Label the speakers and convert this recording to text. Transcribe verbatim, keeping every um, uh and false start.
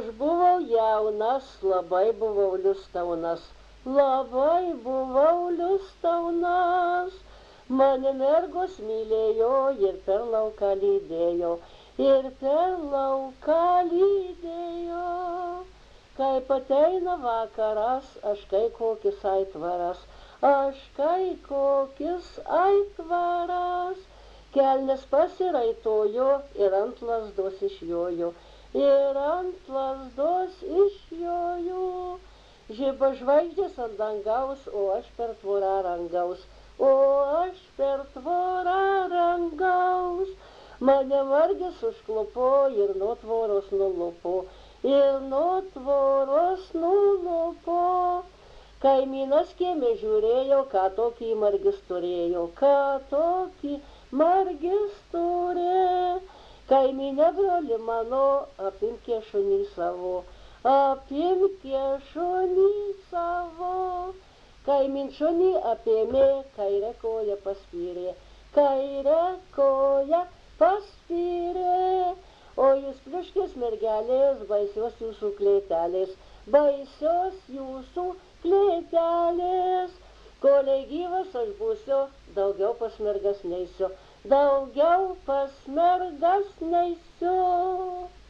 Speaker 1: aš buvau jaunas, labai buvau liustaunas, labai buvau liustaunas. Mane mergos mylėjo ir per lauką lydėjo, ir per lauką lydėjo. Kaip ateina vakaras, aš kai kokis aitvaras, aš kai kokis aitvaras. Kelnes pasiraitojo ir ant lazdos išjojo, ir ant lazdos išjojo. Žiba žvaigždės ant dangaus, o aš per tvorą rangaus, o aš per tvorą rangaus. Mane margis užklupo ir nuo tvoros nulupo, ir nuo tvoros nulupo. Kaimynas kieme žiūrėjo, ką tokį margis turėjo, ką tokį margis turėjo. Kaimynė broli mano, apimkė šunį savo, apimkė šunį savo. Kaimyn šunį apėmė, kairę koją paspyrė, kairę koją paspyrė. O jūs pliuškės mergelės, baisios jūsų klėtelės, baisios jūsų klėtelės. Kolei gyvas aš būsiu, daugiau pas mergas neisiu, daugiau pas mergas neisiu.